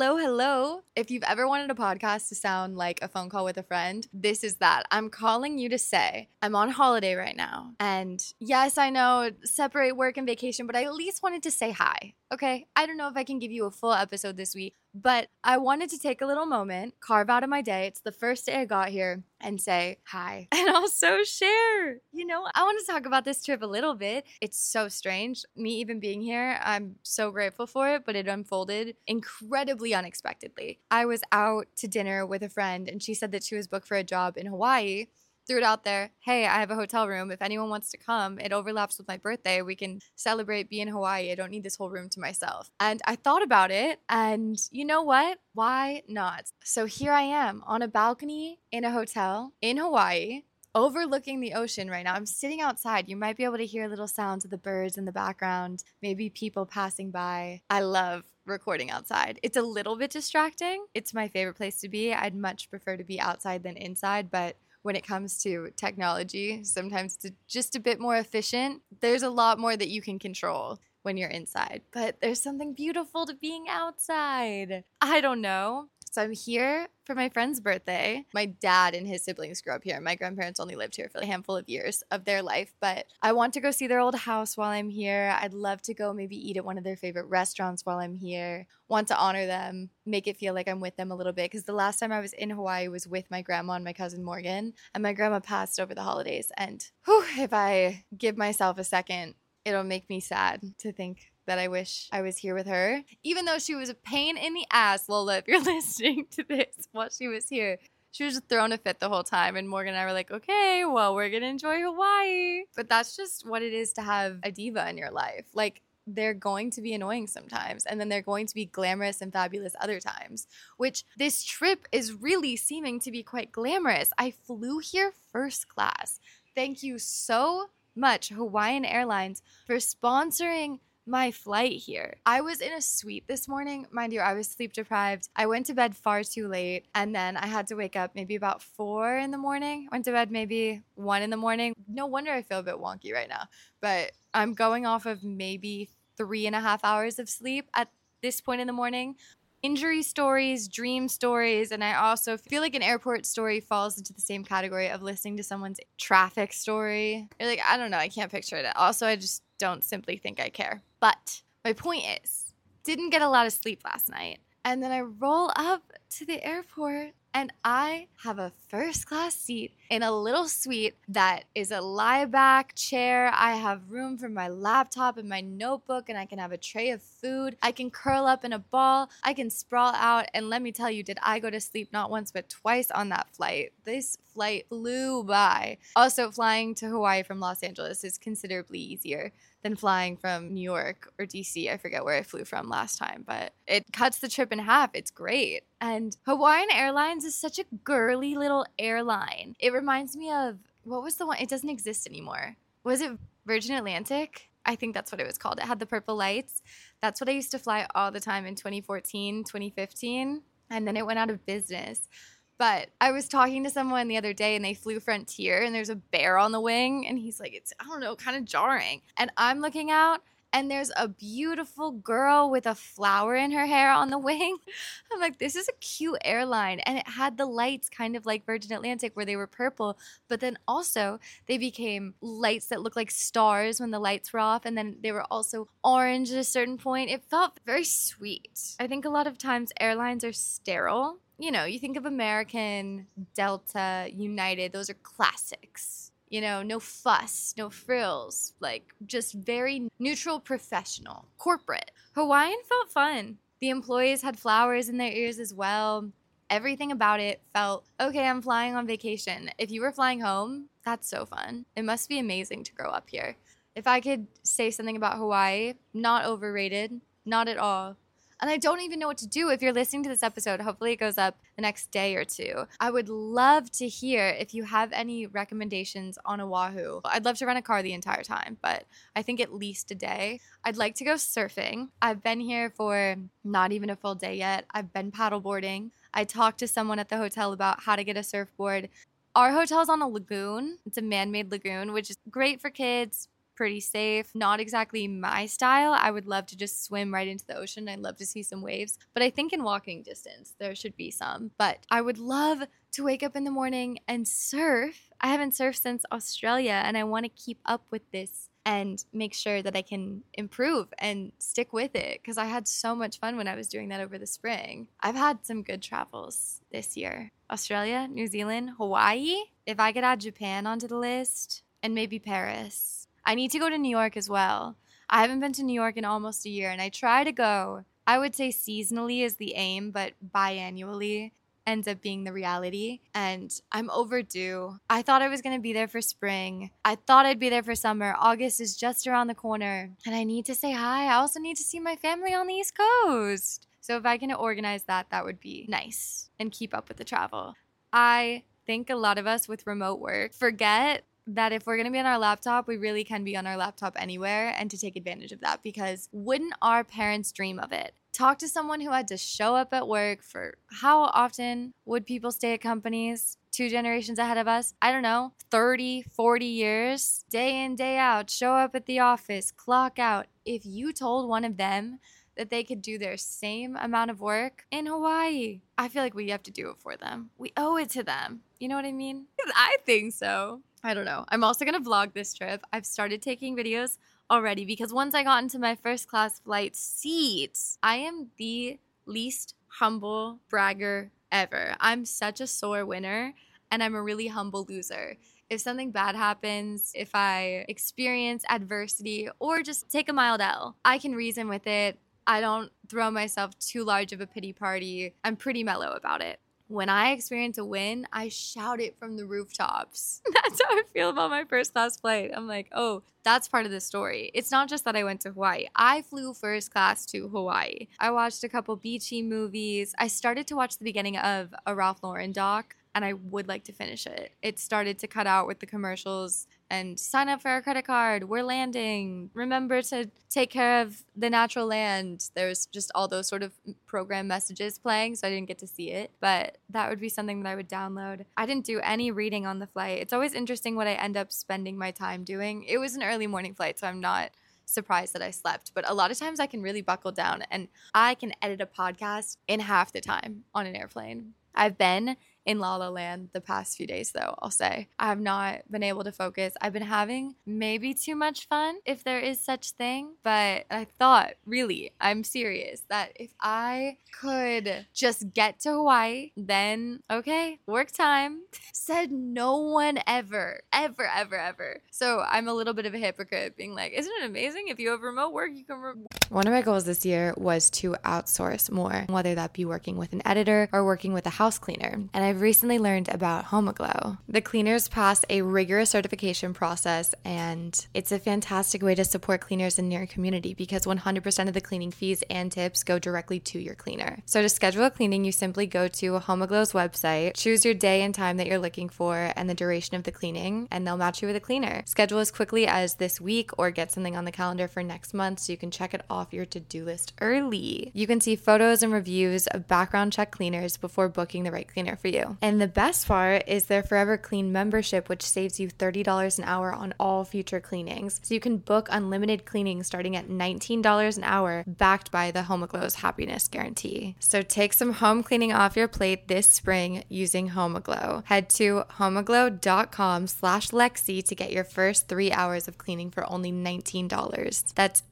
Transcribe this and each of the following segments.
Hello, hello. If you've ever wanted a podcast to sound like a phone call with a friend, this is that. I'm calling you to say I'm on holiday right now. And yes, I know, separate work and vacation, but I at least wanted to say hi. Okay? I don't know if I can give you a full episode this week, but I wanted to take a little moment, carve out of my day. It's the first day I got here, and say hi. And also share. I want to talk about this trip a little bit. It's so strange. Me even being here, I'm so grateful for it, but it unfolded incredibly unexpectedly. I was out to dinner with a friend, and she said that she was booked for a job in Hawaii. Threw it out there. Hey, I have a hotel room. If anyone wants to come, it overlaps with my birthday. We can celebrate being in Hawaii. I don't need this whole room to myself. And I thought about it, and you know what? Why not? So here I am on a balcony in a hotel in Hawaii, overlooking the ocean right now. I'm sitting outside. You might be able to hear little sounds of the birds in the background, maybe people passing by. I love recording outside. It's a little bit distracting. It's my favorite place to be. I'd much prefer to be outside than inside, but when it comes to technology, sometimes it's just a bit more efficient. There's a lot more that you can control when you're inside, but there's something beautiful to being outside. I don't know. So I'm here for my friend's birthday. My dad and his siblings grew up here. My grandparents only lived here for a handful of years of their life, but I want to go see their old house while I'm here. I'd love to go maybe eat at one of their favorite restaurants while I'm here. Want to honor them, make it feel like I'm with them a little bit, because the last time I was in Hawaii was with my grandma and my cousin Morgan, and my grandma passed over the holidays. And if I give myself a second, it'll make me sad to think that I wish I was here with her, even though she was a pain in the ass. Lola, if you're listening to this while she was here, she was just throwing a fit the whole time. And Morgan and I were like, okay, well, we're going to enjoy Hawaii. But that's just what it is to have a diva in your life. Like, they're going to be annoying sometimes, and then they're going to be glamorous and fabulous other times, which this trip is really seeming to be quite glamorous. I flew here first class. Thank you so much, Hawaiian Airlines, for sponsoring my flight here. I was in a suite this morning. Mind you, I was sleep deprived. I went to bed far too late, and then I had to wake up maybe about 4 in the morning. Went to bed maybe 1 in the morning. No wonder I feel a bit wonky right now, but I'm going off of maybe 3.5 hours of sleep at this point in the morning. Injury stories, dream stories, and I also feel like an airport story falls into the same category of listening to someone's traffic story. You're like, I don't know, I can't picture it. Also, I just don't simply think I care. But my point is, didn't get a lot of sleep last night. And then I roll up to the airport, and I have a first class seat in a little suite that is a lie back chair. I have room for my laptop and my notebook, and I can have a tray of food. I can curl up in a ball. I can sprawl out. And let me tell you, did I go to sleep not once but twice on that flight? This flight flew by. Also, flying to Hawaii from Los Angeles is considerably easier than flying from New York or DC. I forget where I flew from last time, but it cuts the trip in half. It's great. And Hawaiian Airlines is such a girly little airline. It reminds me of, what was the one? It doesn't exist anymore. Was it Virgin Atlantic? I think that's what it was called. It had the purple lights. That's what I used to fly all the time in 2014, 2015. And then it went out of business. But I was talking to someone the other day, and they flew Frontier, and there's a bear on the wing, and he's like, it's, I don't know, kind of jarring. And I'm looking out, and there's a beautiful girl with a flower in her hair on the wing. I'm like, this is a cute airline. And it had the lights kind of like Virgin Atlantic, where they were purple, but then also they became lights that looked like stars when the lights were off, and then they were also orange at a certain point. It felt very sweet. I think a lot of times airlines are sterile. You think of American, Delta, United, those are classics. No fuss, no frills, like just very neutral, professional, corporate. Hawaiian felt fun. The employees had flowers in their ears as well. Everything about it felt, okay, I'm flying on vacation. If you were flying home, that's so fun. It must be amazing to grow up here. If I could say something about Hawaii, not overrated, not at all. And I don't even know what to do if you're listening to this episode. Hopefully it goes up the next day or two. I would love to hear if you have any recommendations on Oahu. I'd love to rent a car the entire time, but I think at least a day. I'd like to go surfing. I've been here for not even a full day yet. I've been paddleboarding. I talked to someone at the hotel about how to get a surfboard. Our hotel's on a lagoon. It's a man-made lagoon, which is great for kids, pretty safe. Not exactly my style. I would love to just swim right into the ocean. I'd love to see some waves. But I think in walking distance, there should be some. But I would love to wake up in the morning and surf. I haven't surfed since Australia, and I want to keep up with this and make sure that I can improve and stick with it because I had so much fun when I was doing that over the spring. I've had some good travels this year. Australia, New Zealand, Hawaii. If I could add Japan onto the list, and maybe Paris. I need to go to New York as well. I haven't been to New York in almost a year, and I try to go. I would say seasonally is the aim, but biannually ends up being the reality, and I'm overdue. I thought I was going to be there for spring. I thought I'd be there for summer. August is just around the corner, and I need to say hi. I also need to see my family on the East Coast. So if I can organize that, that would be nice and keep up with the travel. I think a lot of us with remote work forget that if we're going to be on our laptop, we really can be on our laptop anywhere, and to take advantage of that, because wouldn't our parents dream of it? Talk to someone who had to show up at work for how often would people stay at companies? 2 generations ahead of us, I don't know, 30, 40 years, day in, day out, show up at the office, clock out. If you told one of them that they could do their same amount of work in Hawaii, I feel like we have to do it for them. We owe it to them. You know what I mean? I think so. I don't know. I'm also going to vlog this trip. I've started taking videos already because once I got into my first class flight seat, I am the least humble bragger ever. I'm such a sore winner, and I'm a really humble loser. If something bad happens, if I experience adversity or just take a mild L, I can reason with it. I don't throw myself too large of a pity party. I'm pretty mellow about it. When I experience a win, I shout it from the rooftops. That's how I feel about my first class flight. I'm like, oh, that's part of the story. It's not just that I went to Hawaii. I flew first class to Hawaii. I watched a couple beachy movies. I started to watch the beginning of a Ralph Lauren doc, and I would like to finish it. It started to cut out with the commercials and sign up for our credit card. We're landing. Remember to take care of the natural land. There's just all those sort of program messages playing, so I didn't get to see it. But that would be something that I would download. I didn't do any reading on the flight. It's always interesting what I end up spending my time doing. It was an early morning flight, so I'm not surprised that I slept. But a lot of times I can really buckle down, and I can edit a podcast in half the time on an airplane. I've been in La La Land the past few days, though, I'll say. I have not been able to focus. I've been having maybe too much fun, if there is such thing. But I thought, really, I'm serious, that if I could just get to Hawaii, then, okay, work time. Said no one ever, ever, ever, ever. So I'm a little bit of a hypocrite being like, isn't it amazing? If you have remote work, you can... One of my goals this year was to outsource more, whether that be working with an editor or working with a house cleaner. And I've recently learned about HomeAglow. The cleaners pass a rigorous certification process, and it's a fantastic way to support cleaners in your community because 100% of the cleaning fees and tips go directly to your cleaner. So to schedule a cleaning, you simply go to HomeAglow's website, choose your day and time that you're looking for and the duration of the cleaning, and they'll match you with a cleaner. Schedule as quickly as this week or get something on the calendar for next month so you can check it off your to-do list early. You can see photos and reviews of background check cleaners before booking the right cleaner for you. And the best part is their Forever Clean membership, which saves you $30 an hour on all future cleanings. So you can book unlimited cleanings starting at $19 an hour, backed by the HomeAglow's happiness guarantee. So take some home cleaning off your plate this spring using HomeAglow. Head to homeaglow.com/Lexi to get your first 3 hours of cleaning for only $19. That's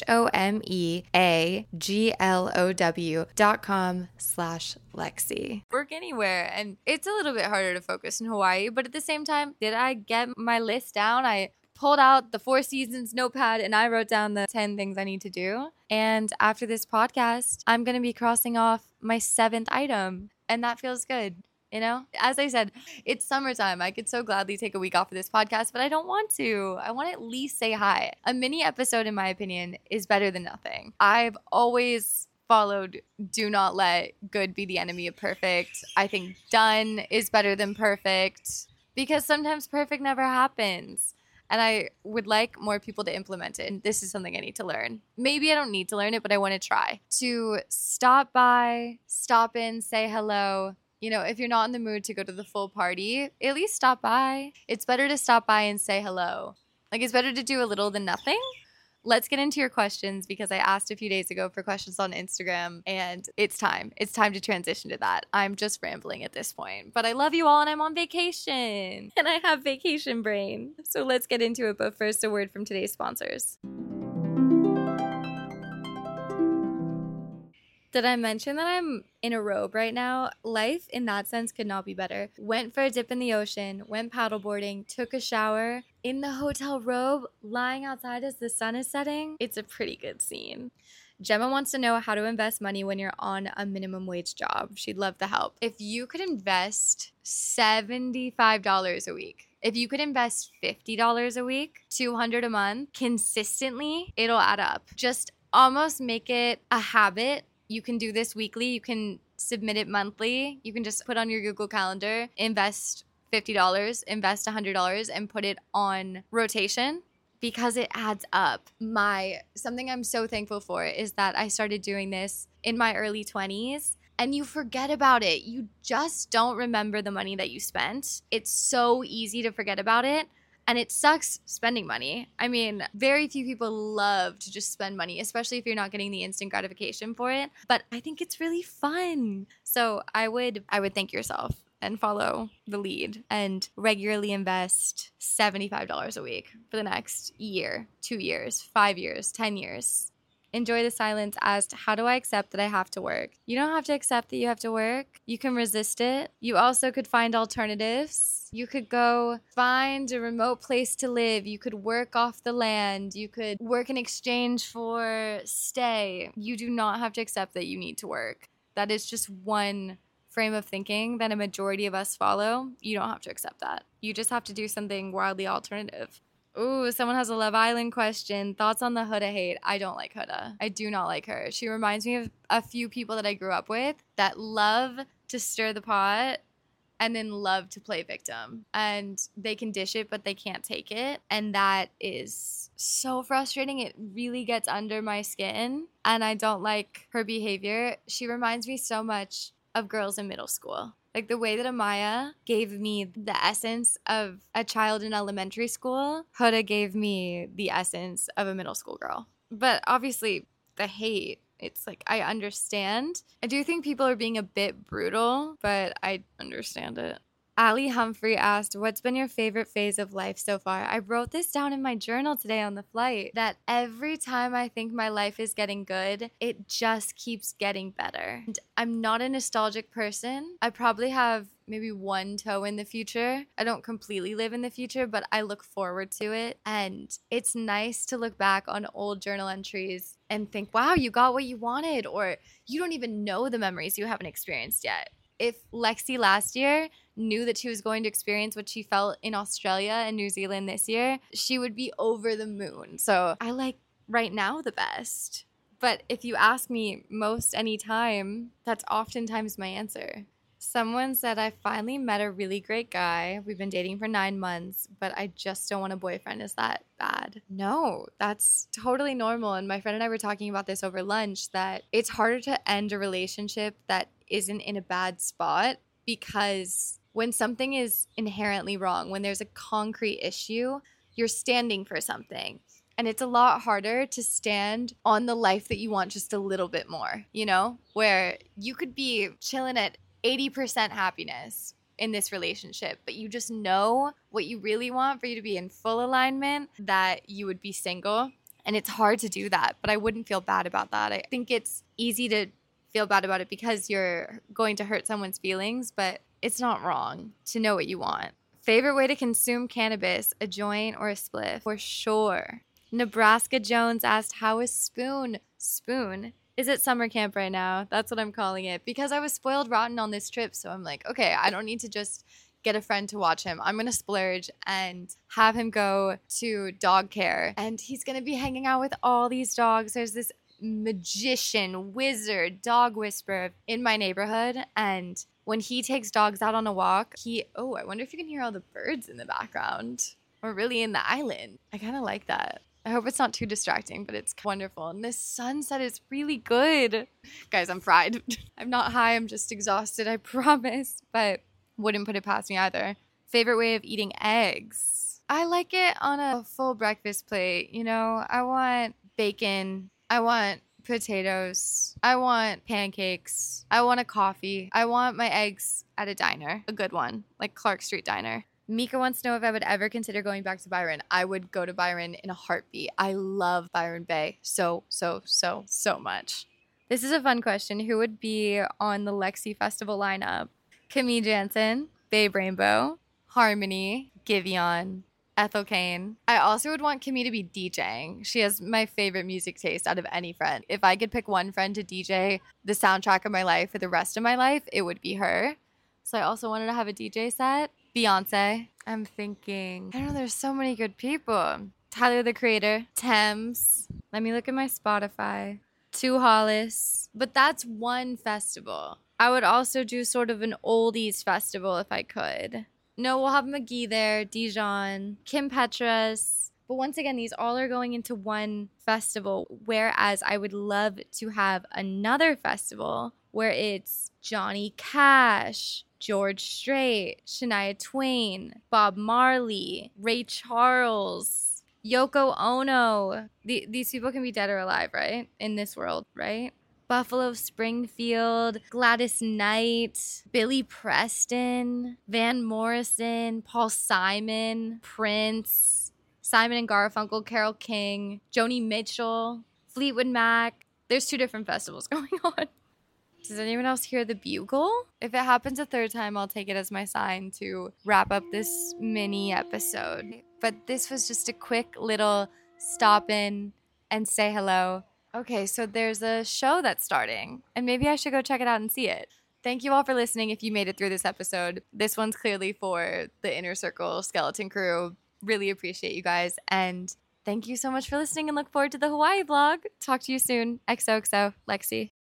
HomeAglow.com/Lexi. Work anywhere, and it's a little bit harder to focus in Hawaii, but at the same time, did I get my list down? I pulled out the 4 Seasons notepad and I wrote down the 10 things I need to do. And after this podcast, I'm going to be crossing off my 7th item, and that feels good. You know, as I said, it's summertime. I could so gladly take a week off of this podcast, but I don't want to. I want to at least say hi. A mini episode, in my opinion, is better than nothing. I've always followed do not let good be the enemy of perfect. I think done is better than perfect because sometimes perfect never happens. And I would like more people to implement it. And this is something I need to learn. Maybe I don't need to learn it, but I want to try. To stop by, stop in, say hello. You know, if you're not in the mood to go to the full party, at least stop by. It's better to stop by and say hello. Like, it's better to do a little than nothing. Let's get into your questions because I asked a few days ago for questions on Instagram and it's time. It's time to transition to that. I'm just rambling at this point, but I love you all and I'm on vacation and I have vacation brain. So let's get into it. But first, a word from today's sponsors. Did I mention that I'm in a robe right now? Life in that sense could not be better. Went for a dip in the ocean, went paddleboarding, took a shower in the hotel robe, lying outside as the sun is setting. It's a pretty good scene. Gemma wants to know how to invest money when you're on a minimum wage job. She'd love the help. If you could invest $75 a week, if you could invest $50 a week, $200 a month, consistently, it'll add up. Just almost make it a habit. You can do this weekly. You can submit it monthly. You can just put on your Google Calendar, invest $50, invest $100, and put it on rotation because it adds up. Something I'm so thankful for is that I started doing this in my early 20s and you forget about it. You just don't remember the money that you spent. It's so easy to forget about it. And it sucks spending money. I mean, very few people love to just spend money, especially if you're not getting the instant gratification for it. But I think it's really fun. So I would thank yourself and follow the lead and regularly invest $75 a week for the next year, 2 years, 5 years, 10 years. Enjoy the silence asked, how do I accept that I have to work? You don't have to accept that you have to work. You can resist it. You also could find alternatives. You could go find a remote place to live. You could work off the land. You could work in exchange for stay. You do not have to accept that you need to work. That is just one frame of thinking that a majority of us follow. You don't have to accept that. You just have to do something wildly alternative. Ooh, someone has a Love Island question. Thoughts on the Huda hate? I don't like Huda. I do not like her. She reminds me of a few people that I grew up with that love to stir the pot and then love to play victim. And they can dish it, but they can't take it. And that is so frustrating. It really gets under my skin. And I don't like her behavior. She reminds me so much of girls in middle school. Like the way that Amaya gave me the essence of a child in elementary school, Huda gave me the essence of a middle school girl. But obviously the hate, it's like, I understand. I do think people are being a bit brutal, but I understand it. Ali Humphrey asked, what's been your favorite phase of life so far? I wrote this down in my journal today on the flight, that every time I think my life is getting good, it just keeps getting better. And I'm not a nostalgic person. I probably have maybe one toe in the future. I don't completely live in the future, but I look forward to it. And it's nice to look back on old journal entries and think, wow, you got what you wanted, or you don't even know the memories you haven't experienced yet. If Lexi last year knew that she was going to experience what she felt in Australia and New Zealand this year, she would be over the moon. So I like right now the best. But if you ask me most any time, that's oftentimes my answer. Someone said, I finally met a really great guy. We've been dating for 9 months, but I just don't want a boyfriend. Is that bad? No, that's totally normal. And my friend and I were talking about this over lunch, that it's harder to end a relationship that isn't in a bad spot, because when something is inherently wrong, when there's a concrete issue, you're standing for something. And it's a lot harder to stand on the life that you want just a little bit more, you know, where you could be chilling at 80% happiness in this relationship, but you just know what you really want for you to be in full alignment, that you would be single. And it's hard to do that, but I wouldn't feel bad about that. I think it's easy to feel bad about it because you're going to hurt someone's feelings, but it's not wrong to know what you want. Favorite way to consume cannabis, a joint or a spliff? For sure. Nebraska Jones asked, how is Spoon? Spoon is at summer camp right now. That's what I'm calling it, because I was spoiled rotten on this trip. So I'm like, okay, I don't need to just get a friend to watch him. I'm going to splurge and have him go to dog care. And he's going to be hanging out with all these dogs. There's this magician, wizard, dog whisperer in my neighborhood. And when he takes dogs out on a walk, I wonder if you can hear all the birds in the background. We're really in the island. I kind of like that. I hope it's not too distracting, but it's wonderful. And this sunset is really good. Guys, I'm fried. I'm not high. I'm just exhausted, I promise. But wouldn't put it past me either. Favorite way of eating eggs? I like it on a full breakfast plate. You know, I want bacon. I want potatoes. I want pancakes. I want a coffee. I want my eggs at a diner, a good one, like Clark Street Diner. Mika wants to know if I would ever consider going back to Byron. I would go to Byron in a heartbeat. I love Byron Bay so much. This is a fun question. Who would be on the Lexi Festival lineup? Camille Jansen, Babe Rainbow, Harmony, Giveon, Ethel Kane. I also would want Camille to be DJing. She has my favorite music taste out of any friend. If I could pick one friend to DJ the soundtrack of my life for the rest of my life, it would be her. So I also wanted to have a DJ set. Beyonce. I'm thinking, I don't know, there's so many good people. Tyler, the Creator. Thames. Let me look at my Spotify. Two Hollis. But that's one festival. I would also do sort of an oldies festival if I could. No, we'll have McGee there, Dijon, Kim Petras. But once again, these all are going into one festival, whereas I would love to have another festival where it's Johnny Cash, George Strait, Shania Twain, Bob Marley, Ray Charles, Yoko Ono. These people can be dead or alive, right? In this world, right? Buffalo Springfield, Gladys Knight, Billy Preston, Van Morrison, Paul Simon, Prince, Simon and Garfunkel, Carole King, Joni Mitchell, Fleetwood Mac. There's 2 different festivals going on. Does anyone else hear the bugle? If it happens a third time, I'll take it as my sign to wrap up this mini episode. But this was just a quick little stop in and say hello. Okay, so there's a show that's starting, and maybe I should go check it out and see it. Thank you all for listening if you made it through this episode. This one's clearly for the Inner Circle Skeleton Crew. Really appreciate you guys, and thank you so much for listening and look forward to the Hawaii vlog. Talk to you soon. XOXO, Lexi.